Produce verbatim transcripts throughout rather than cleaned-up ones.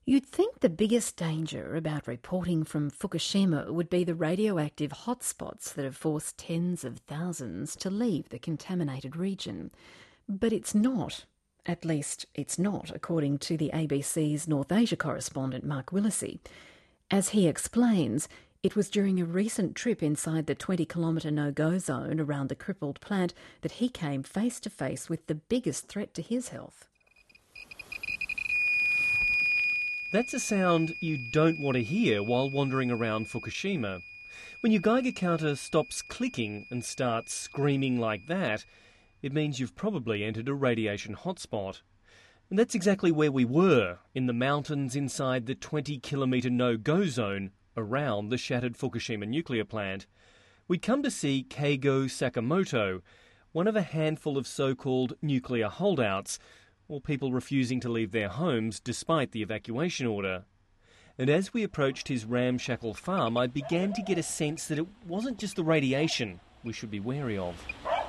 You'd think the biggest danger about reporting from Fukushima would be the radioactive hotspots that have forced tens of thousands to leave the contaminated region. But it's not. At least, it's not, according to the A B C's North Asia correspondent Mark Willesee. As he explains, it was during a recent trip inside the twenty kilometre no-go zone around the crippled plant that he came face to face with the biggest threat to his health. That's a sound you don't want to hear while wandering around Fukushima. When your Geiger counter stops clicking and starts screaming like that, it means you've probably entered a radiation hotspot. And that's exactly where we were, in the mountains inside the twenty kilometre no-go zone around the shattered Fukushima nuclear plant. We'd come to see Keigo Sakamoto, one of a handful of so-called nuclear holdouts, or people refusing to leave their homes despite the evacuation order. And as we approached his ramshackle farm, I began to get a sense that it wasn't just the radiation we should be wary of.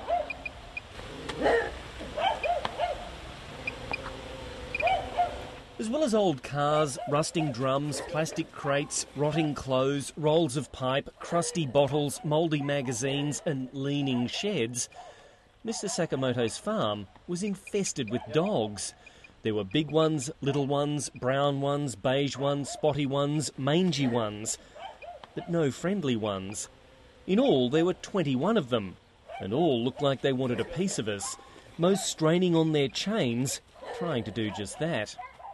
As well as old cars, rusting drums, plastic crates, rotting clothes, rolls of pipe, crusty bottles, mouldy magazines and leaning sheds, Mister Sakamoto's farm was infested with dogs. There were big ones, little ones, brown ones, beige ones, spotty ones, mangy ones, but no friendly ones. In all, there were twenty-one of them, and all looked like they wanted a piece of us, most straining on their chains, trying to do just that.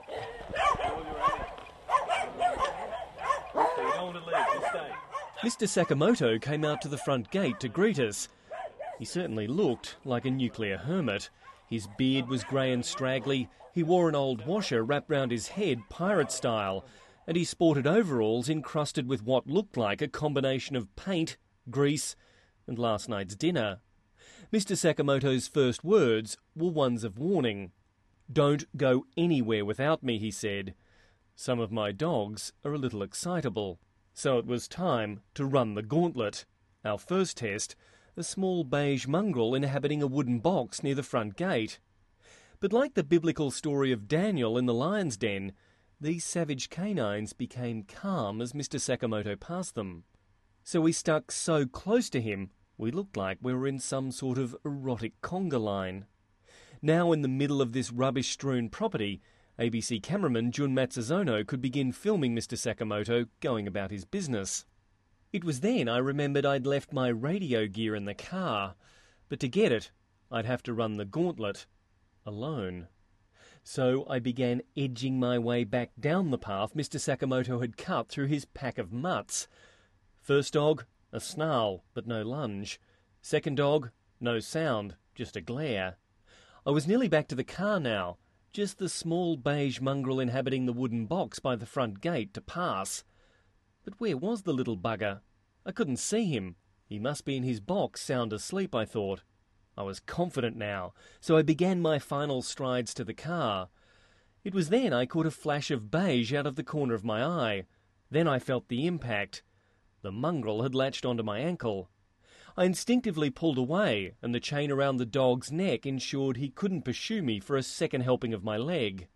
Mister Sakamoto came out to the front gate to greet us. He certainly looked like a nuclear hermit. His beard was grey and straggly, he wore an old washer wrapped round his head pirate style, and he sported overalls encrusted with what looked like a combination of paint, grease and last night's dinner. Mister Sakamoto's first words were ones of warning. "Don't go anywhere without me," he said. "Some of my dogs are a little excitable." So it was time to run the gauntlet. Our first test, a small beige mongrel inhabiting a wooden box near the front gate. But like the biblical story of Daniel in the lion's den, these savage canines became calm as Mister Sakamoto passed them. So we stuck so close to him, we looked like we were in some sort of erotic conga line. Now in the middle of this rubbish-strewn property, A B C cameraman Jun Matsuzono could begin filming Mister Sakamoto going about his business. It was then I remembered I'd left my radio gear in the car, but to get it, I'd have to run the gauntlet alone. So I began edging my way back down the path Mister Sakamoto had cut through his pack of mutts. First dog, a snarl, but no lunge. Second dog, no sound, just a glare. I was nearly back to the car now, just the small beige mongrel inhabiting the wooden box by the front gate to pass. But where was the little bugger? I couldn't see him. He must be in his box, sound asleep, I thought. I was confident now, so I began my final strides to the car. It was then I caught a flash of beige out of the corner of my eye. Then I felt the impact. The mongrel had latched onto my ankle. I instinctively pulled away, and the chain around the dog's neck ensured he couldn't pursue me for a second helping of my leg.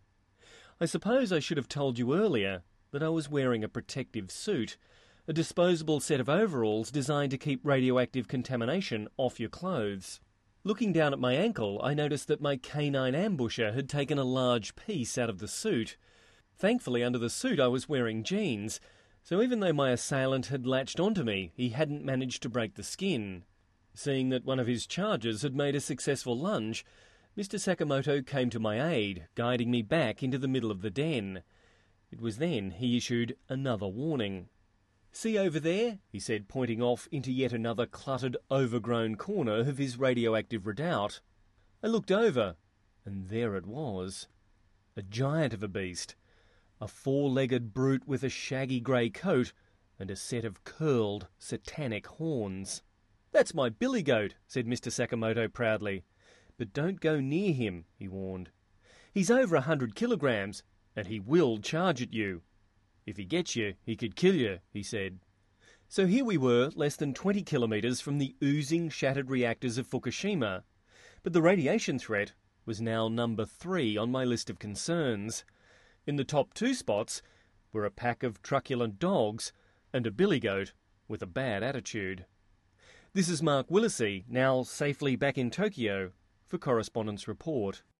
I suppose I should have told you earlier that I was wearing a protective suit, a disposable set of overalls designed to keep radioactive contamination off your clothes. Looking down at my ankle, I noticed that my canine ambusher had taken a large piece out of the suit. Thankfully, under the suit I was wearing jeans, so even though my assailant had latched onto me, he hadn't managed to break the skin. Seeing that one of his charges had made a successful lunge, Mister Sakamoto came to my aid, guiding me back into the middle of the den. It was then he issued another warning. "See over there?" he said, pointing off into yet another cluttered, overgrown corner of his radioactive redoubt. I looked over, and there it was. A giant of a beast. A four-legged brute with a shaggy grey coat and a set of curled, satanic horns. "That's my billy goat," said Mister Sakamoto proudly. "But don't go near him," he warned. "He's over a hundred kilograms, and he will charge at you. If he gets you, he could kill you," he said. So here we were, less than twenty kilometres from the oozing, shattered reactors of Fukushima. But the radiation threat was now number three on my list of concerns. In the top two spots were a pack of truculent dogs and a billy goat with a bad attitude. This is Mark Willesee, now safely back in Tokyo for Correspondents' Report.